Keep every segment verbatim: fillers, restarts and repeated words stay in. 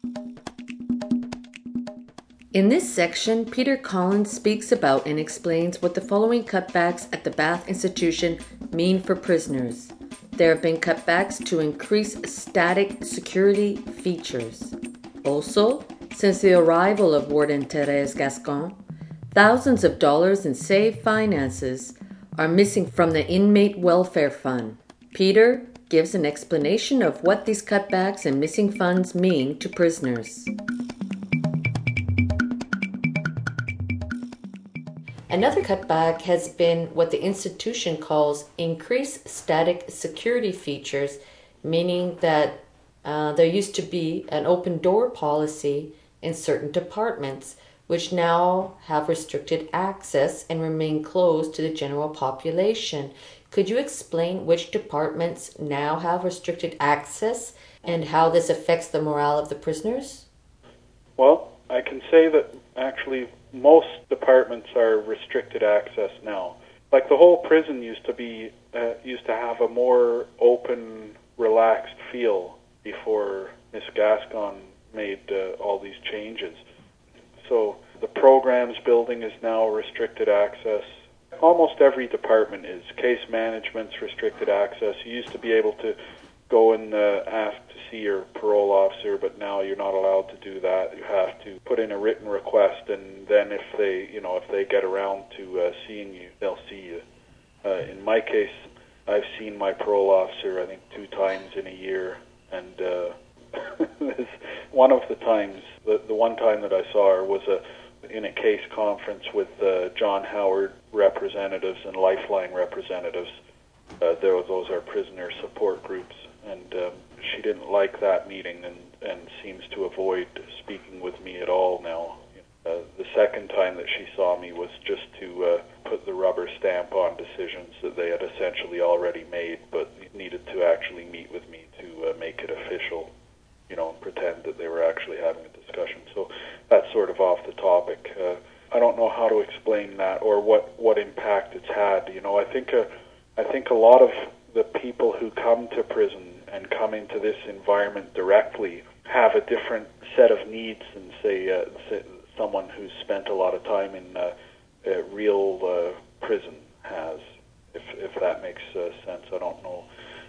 In this section, Peter Collins speaks about and explains what the following cutbacks at the Bath Institution mean for prisoners. There have been cutbacks to increase static security features. Also, since the arrival of Warden Therese Gascon, thousands of dollars in saved finances are missing from the Inmate Welfare Fund. Peter gives an explanation of what these cutbacks and missing funds mean to prisoners. Another cutback has been what the institution calls increased static security features, meaning that uh, there used to be an open door policy in certain departments, which now have restricted access and remain closed to the general population. Could you explain which departments now have restricted access and how this affects the morale of the prisoners? Well, I can say that actually most departments are restricted access now. Like the whole prison used to be, uh, used to have a more open, relaxed feel before Miss Gascon made uh, all these changes. So the programs building is now restricted access. Almost every department is. Case management's restricted access. You used to be able to go and uh, ask to see your parole officer, but now you're not allowed to do that. You have to put in a written request, and then if they, you know, if they get around to uh, seeing you, they'll see you. Uh, in my case, I've seen my parole officer, I think, two times in a year, and uh, one of the times, the, the one time that I saw her was a in a case conference with uh, John Howard representatives and Lifeline representatives. Uh, there, those are prisoner support groups, and um, she didn't like that meeting and, and seems to avoid speaking with me at all now. Uh, the second time that she saw me was just to uh, put the rubber stamp on decisions that they had essentially already made, but needed to actually meet with me to uh, make it official, you know, and pretend that they were actually having a discussion. So that's sort of off the topic. Uh, I don't know how to explain that or what, what impact it's had. You know, I think uh, I think a lot of the people who come to prison and come into this environment directly have a different set of needs than, say, uh, say someone who's spent a lot of time in uh, uh, real uh, prison has, if if that makes uh, sense. I don't know.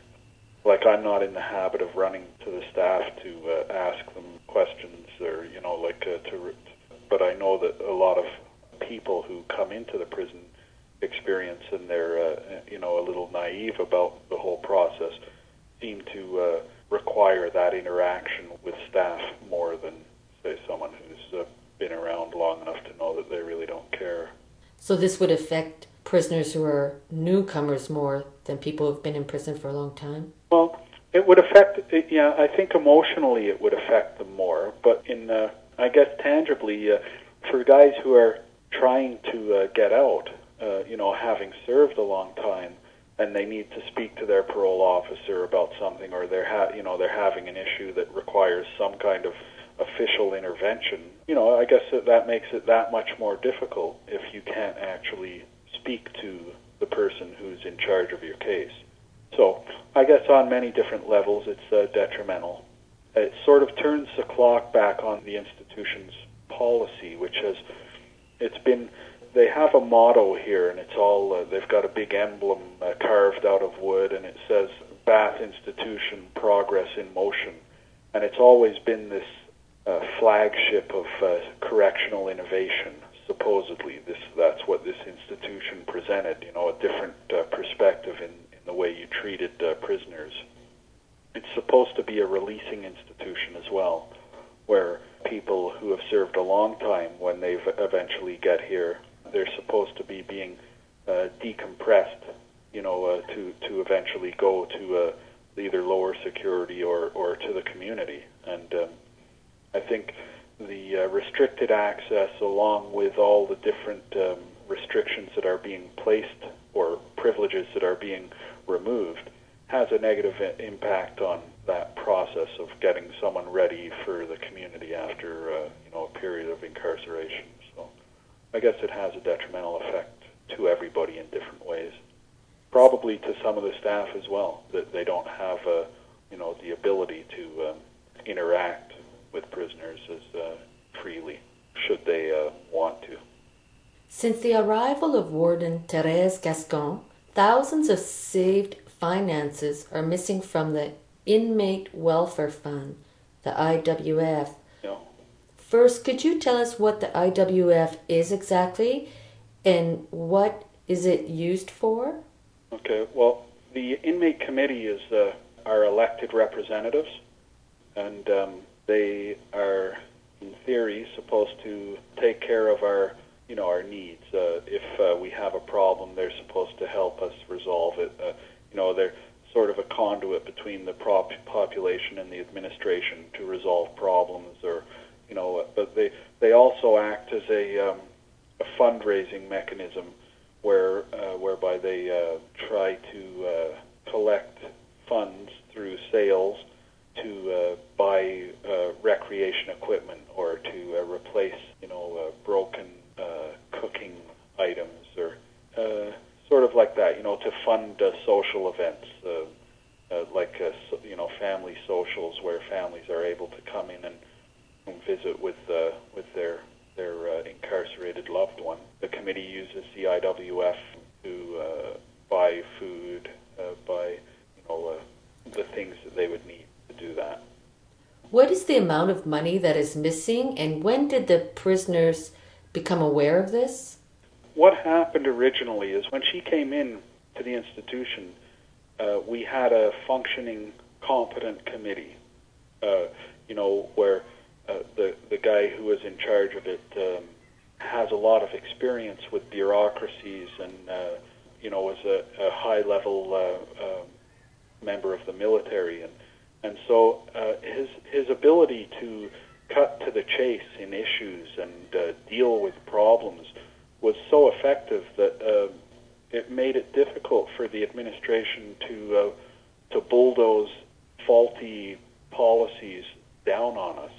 Like, I'm not in the habit of running to the staff to uh, ask them questions or, you know, like uh, to, but I know that a lot of people who come into the prison experience and they're, uh, you know, a little naive about the whole process seem to uh, require that interaction with staff more than, say, someone who's uh, been around long enough to know that they really don't care. So this would affect prisoners who are newcomers more than people who've been in prison for a long time? Well, it would affect, yeah, I think emotionally it would affect them more, but in, uh, I guess tangibly, uh, for guys who are trying to uh, get out, uh, you know, having served a long time, and they need to speak to their parole officer about something, or they're, ha- you know, they're having an issue that requires some kind of official intervention, you know, I guess that, that makes it that much more difficult if you can't actually speak to the person who's in charge of your case. So I guess on many different levels it's uh, detrimental. It sort of turns the clock back on the institution's policy, which has, it's been, they have a motto here, and it's all, uh, they've got a big emblem uh, carved out of wood, and it says, Bath Institution, Progress in Motion. And it's always been this uh, flagship of uh, correctional innovation. Supposedly, this that's what this institution presented, you know, a different uh, perspective in, in the way you treated uh, prisoners. It's supposed to be a releasing institution as well, where people who have served a long time, when they eventually get here, they're supposed to be being uh, decompressed, you know, uh, to, to eventually go to uh, either lower security or, or to the community. And um, I think the uh, restricted access, along with all the different um, restrictions that are being placed or privileges that are being removed, has a negative I- impact on that process of getting someone ready for the community after uh, you know a period of incarceration. So I guess it has a detrimental effect to everybody in different ways. Probably to some of the staff as well, that they don't have uh, you know the ability to um, interact with prisoners as uh, freely, should they uh, want to. Since the arrival of Warden Therese Gascon, thousands of saved finances are missing from the Inmate Welfare Fund, the I W F. No. First, could you tell us what the I W F is exactly and what is it used for? Okay, well, the Inmate Committee is uh, our elected representatives, and um, they are, in theory, supposed to take care of our, you know, our needs. Uh, if uh, we have a problem, they're supposed to help us resolve it. Uh, you know, they're sort of a conduit between the prop population and the administration to resolve problems, or, you know, but they they also act as a um, a fundraising mechanism where uh, whereby they uh, try to uh, collect funds through sales to uh, buy uh, recreation equipment or to uh, replace, you know, uh, broken uh, cooking items, or uh, sort of like that, you know, to fund uh, social events, uh, uh, like, uh, so, you know, family socials where families are able to come in and, and visit with uh, with their their uh, incarcerated loved one. The committee uses the I W F to uh, buy food, uh, buy, you know, uh, the things that they would need to do that. What is the amount of money that is missing, and when did the prisoners become aware of this? What happened originally is when she came in to the institution, uh, we had a functioning, competent committee, uh, you know, where uh, the, the guy who was in charge of it um, has a lot of experience with bureaucracies and, uh, you know, was a, a high-level uh, uh, member of the military. And, and so uh, his, his ability to cut to the chase in issues and uh, deal with problems was so effective that uh, it made it difficult for the administration to uh, to bulldoze faulty policies down on us.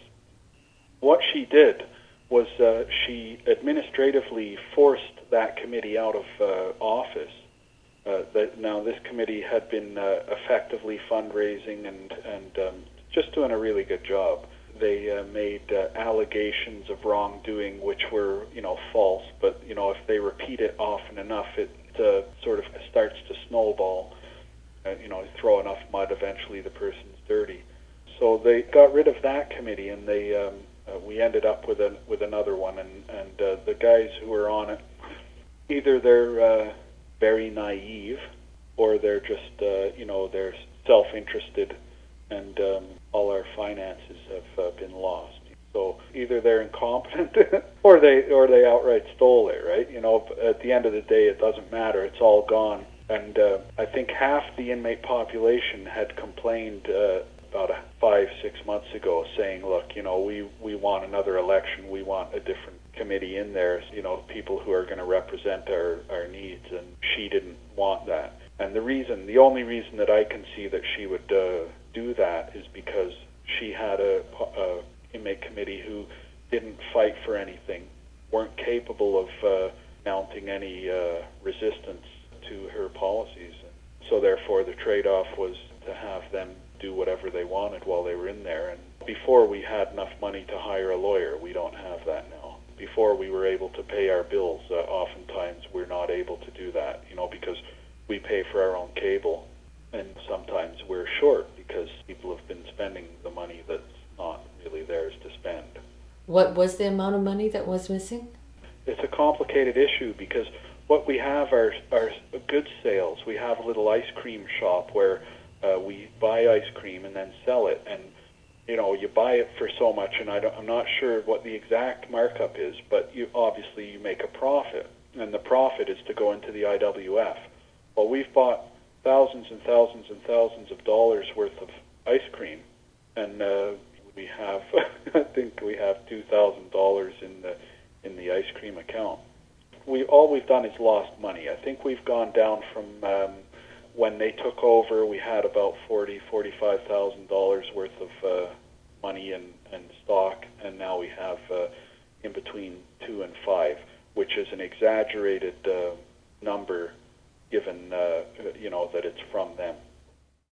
What she did was uh, she administratively forced that committee out of uh, office. Uh, that now this committee had been uh, effectively fundraising and and um, just doing a really good job. They uh, made uh, allegations of wrongdoing which were, you know, false, but, you know, if they repeat it often enough, it uh, sort of starts to snowball. Uh, you know, throw enough mud, eventually the person's dirty. So they got rid of that committee, and they um, uh, we ended up with an, with another one, and, and uh, the guys who were on it, either they're uh, very naive, or they're just, uh, you know, they're self-interested, and um, all our finances have uh, been lost. So either they're incompetent, or they or they outright stole it, right? You know, at the end of the day, it doesn't matter. It's all gone. And uh, I think half the inmate population had complained uh, about a five, six months ago, saying, look, you know, we, we want another election. We want a different committee in there, you know, people who are going to represent our, our needs. And she didn't want that. And the reason, the only reason that I can see that she would uh, do that is because she had a, a inmate committee who didn't fight for anything, weren't capable of uh, mounting any uh, resistance to her policies. So therefore the trade-off was to have them do whatever they wanted while they were in there. And before we had enough money to hire a lawyer, we don't have that now. Before we were able to pay our bills, uh, oftentimes we're not able to do that, you know, because we pay for our own cable, and sometimes we're short because people have been spending the money that's not really theirs to spend. What was the amount of money that was missing? It's a complicated issue because what we have are, are goods sales. We have a little ice cream shop where uh, we buy ice cream and then sell it. And, you know, you buy it for so much, and I don't, I'm not sure what the exact markup is, but you obviously you make a profit. And the profit is to go into the I W F. Well, we've bought thousands and thousands and thousands of dollars worth of ice cream, and uh, we have, I think we have two thousand dollars in the in the ice cream account. We all we've done is lost money. I think we've gone down from um, when they took over. We had about forty, forty-five thousand dollars worth of uh, money and, and stock, and now we have uh, in between two and five, which is an exaggerated uh, number, given uh, you know that it's from them.